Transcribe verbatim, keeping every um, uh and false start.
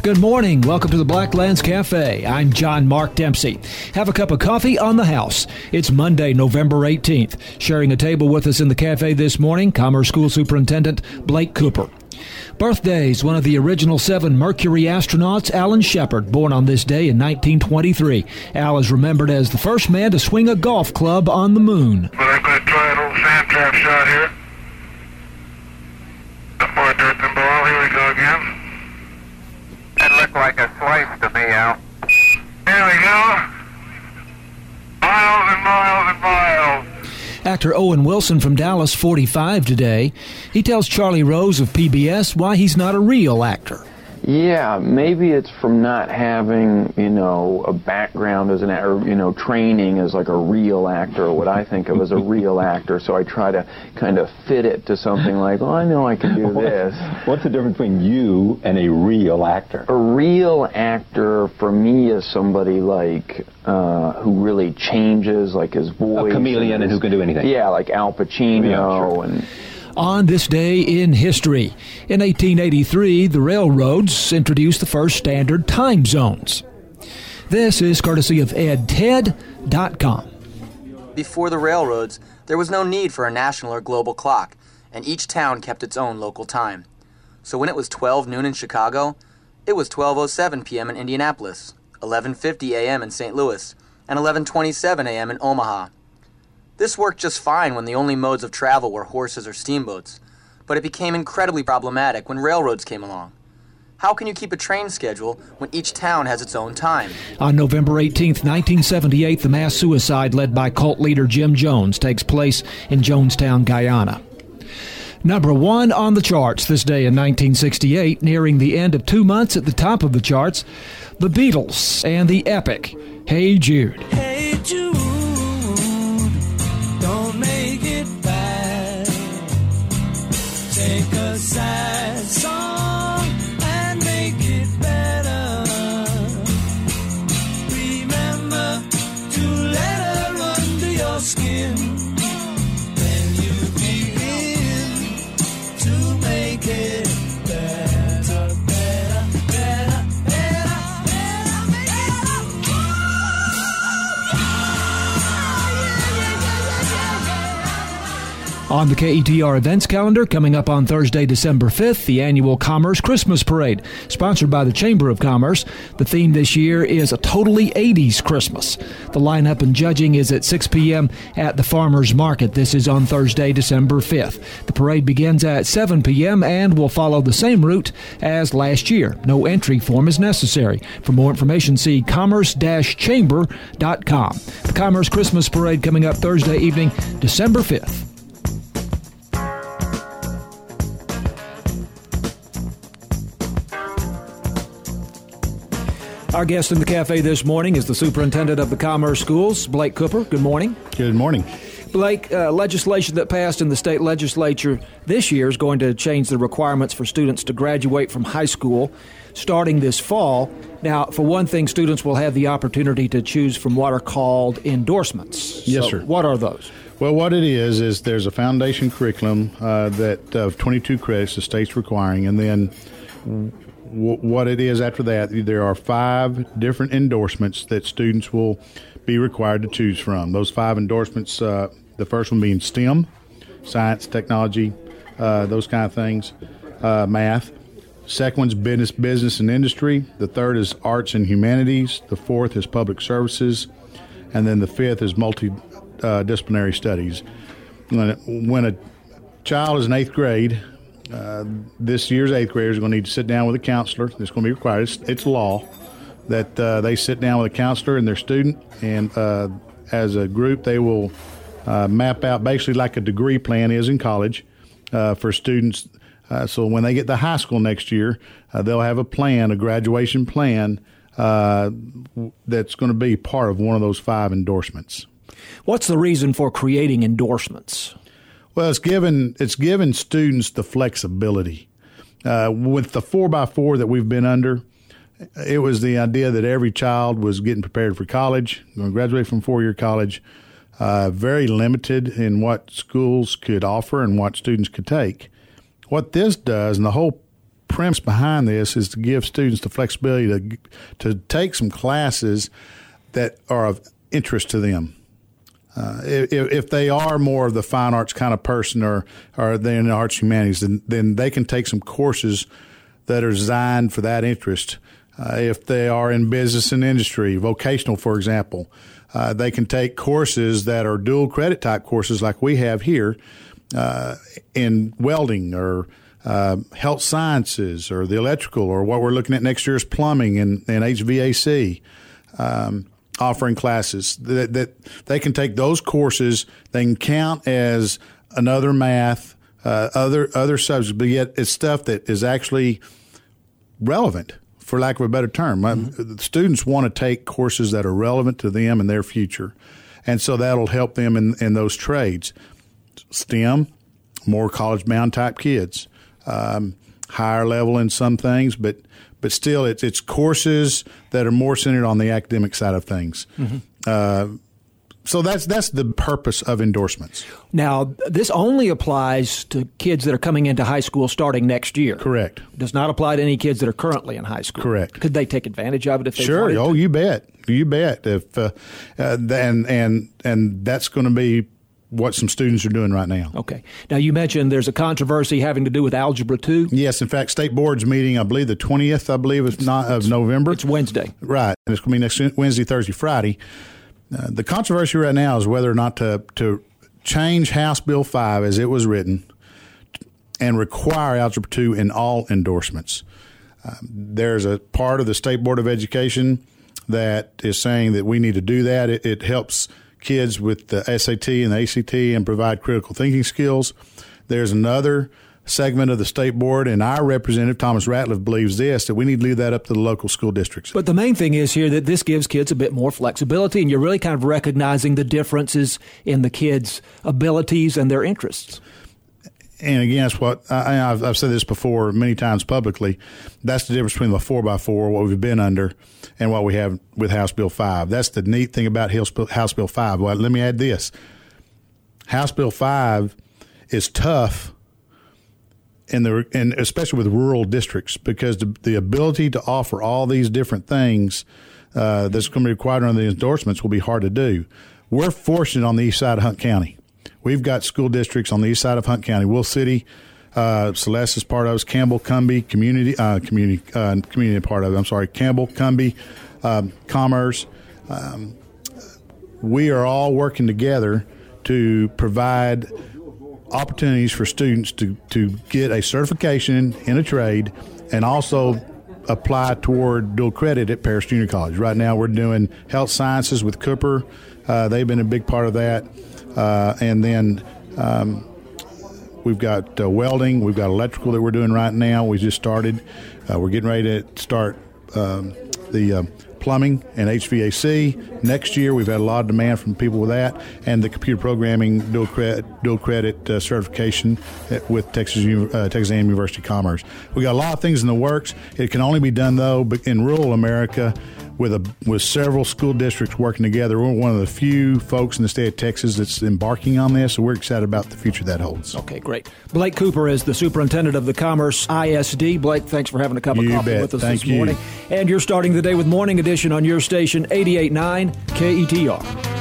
Good morning. Welcome to the Blacklands Cafe. I'm John Mark Dempsey. Have a cup of coffee on the house. It's Monday, November eighteenth. Sharing a table with us in the cafe this morning, Commerce School Superintendent Blake Cooper. Birthdays, one of the original seven Mercury astronauts, Alan Shepard, born on this day in nineteen twenty-three. Al is remembered as the first man to swing a golf club on the moon. But I'm going to try an old sand trap shot here. Up more dirt than ball. Here we go again. That looked like a slice to me, Al. Here we go. Miles and miles and miles. Actor Owen Wilson from Dallas, forty-five today. He tells Charlie Rose of P B S why he's not a real actor. Yeah, maybe it's from not having, you know, a background as an actor, you know, training as like a real actor, or what I think of as a real actor. So I try to kind of fit it to something like, well, I know I can do this. What's the difference between you and a real actor? A real actor for me is somebody like uh, who really changes, like his voice. A chameleon and, his, and who can do anything. Yeah, like Al Pacino. Yeah, sure. and. On this day in history, in eighteen eighty-three, the railroads introduced the first standard time zones. This is courtesy of ed ted dot com. Before the railroads, there was no need for a national or global clock, and each town kept its own local time. So when it was twelve noon in Chicago, it was twelve oh seven p.m. in Indianapolis, eleven fifty a.m. in Saint Louis, and eleven twenty-seven a.m. in Omaha. This worked just fine when the only modes of travel were horses or steamboats, but it became incredibly problematic when railroads came along. How can you keep a train schedule when each town has its own time? On November eighteenth, nineteen seventy-eight, the mass suicide led by cult leader Jim Jones takes place in Jonestown, Guyana. Number one on the charts this day in nineteen sixty-eight, nearing the end of two months at the top of the charts, the Beatles and the epic Hey Jude. Hey Jude. Take a sad song and make it better. Remember to let her under your skin. Then you begin to make it better, better, better, better, better, better. On the K E T R events calendar, coming up on Thursday, December fifth, the annual Commerce Christmas Parade, sponsored by the Chamber of Commerce. The theme this year is a totally eighties Christmas. The lineup and judging is at six p.m. at the Farmers Market. This is on Thursday, December fifth. The parade begins at seven p.m. and will follow the same route as last year. No entry form is necessary. For more information, see commerce dash chamber dot com. The Commerce Christmas Parade coming up Thursday evening, December fifth. Our guest in the cafe this morning is the superintendent of the Commerce Schools, Blake Cooper. Good morning. Good morning. Blake, uh, legislation that passed in the state legislature this year is going to change the requirements for students to graduate from high school starting this fall. Now, for one thing, students will have the opportunity to choose from what are called endorsements. Yes, so sir. What are those? Well, what it is, is there's a foundation curriculum uh, that of twenty-two credits the state's requiring, and then w- what it is after that, there are five different endorsements that students will be required to choose from. Those five endorsements, uh, the first one being STEM, science, technology, uh, those kind of things, uh, math. Second one's business, business and industry. The third is arts and humanities. The fourth is public services. And then the fifth is multidisciplinary uh, studies. When a, when a child is in eighth grade, uh, this year's eighth graders are going to need to sit down with a counselor. It's going to be required. It's, it's law that uh, they sit down with a counselor and their student, and uh, as a group they will uh, map out basically like a degree plan is in college uh, for students. Uh, so when they get to high school next year, uh, they'll have a plan, a graduation plan uh, that's going to be part of one of those five endorsements. What's the reason for creating endorsements? Well, it's given it's given students the flexibility. Uh, with the four by four that we've been under, it was the idea that every child was getting prepared for college, going to graduate from four-year college, uh, very limited in what schools could offer and what students could take. What this does, and the whole premise behind this is to give students the flexibility to to take some classes that are of interest to them. Uh, if, if they are more of the fine arts kind of person, or or they're in the arts humanities, then then they can take some courses that are designed for that interest. Uh, if they are in business and industry, vocational, for example, uh, they can take courses that are dual credit type courses like we have here uh, in welding or uh, health sciences or the electrical, or what we're looking at next year is plumbing and, and H V A C, um, offering classes that, that they can take those courses. They can count as another math, uh, other other subjects, but yet it's stuff that is actually relevant, for lack of a better term. Mm-hmm. Students want to take courses that are relevant to them and their future, and so that'll help them in, in those trades. STEM, more college-bound type kids, um, higher level in some things, but but still it's, it's courses that are more centered on the academic side of things. Mm-hmm. Uh, So that's that's the purpose of endorsements. Now, this only applies to kids that are coming into high school starting next year. Correct. It does not apply to any kids that are currently in high school. Correct. Could they take advantage of it if they sure. wanted Oh, to? you bet. You bet. If uh, uh, and and and that's going to be what some students are doing right now. Okay. Now, you mentioned there's a controversy having to do with Algebra two. Yes. In fact, State Board's meeting, I believe the twentieth, I believe, is not of November. It's Wednesday. Right. And it's going to be next Wednesday, Thursday, Friday. Uh, the controversy right now is whether or not to, to change House Bill five as it was written and require Algebra two in all endorsements. Uh, there's a part of the State Board of Education that is saying that we need to do that. It, it helps kids with the S A T and the A C T and provide critical thinking skills. There's another segment of the state board, and our representative, Thomas Ratliff, believes this, that we need to leave that up to the local school districts. But the main thing is here that this gives kids a bit more flexibility, and you're really kind of recognizing the differences in the kids' abilities and their interests. And again, that's what I, I've, I've said this before many times publicly. That's the difference between the four by four, what we've been under, and what we have with House Bill five. That's the neat thing about House Bill five. Well, let me add this. House Bill five is tough, in the and especially with rural districts, because the, the ability to offer all these different things uh, that's going to be required under the endorsements will be hard to do. We're fortunate on the east side of Hunt County. We've got school districts on the east side of Hunt County. Will City, uh, Celeste is part of us. Campbell, Cumbie, community, uh, community, uh, community part of it. I'm sorry, Campbell, Cumbie, um, Commerce. Um, we are all working together to provide opportunities for students to, to get a certification in a trade and also apply toward dual credit at Paris Junior College. Right now we're doing health sciences with Cooper. Uh, they've been a big part of that. Uh, and then um, we've got uh, welding. We've got electrical that we're doing right now. We just started. Uh, we're getting ready to start um, the uh, plumbing and H V A C. Next year, we've had a lot of demand from people with that, and the computer programming dual credit, dual credit uh, certification with Texas uh, Texas A and M University Commerce. We got a lot of things in the works. It can only be done though in rural America with a with several school districts working together. We're one of the few folks in the state of Texas that's embarking on this, so we're excited about the future that holds. Okay, great. Blake Cooper is the superintendent of the Commerce I S D. Blake, thanks for having a cup of you coffee bet. with us Thank this morning. You. And you're starting the day with Morning Edition on your station, eighty-eight point nine K E T R.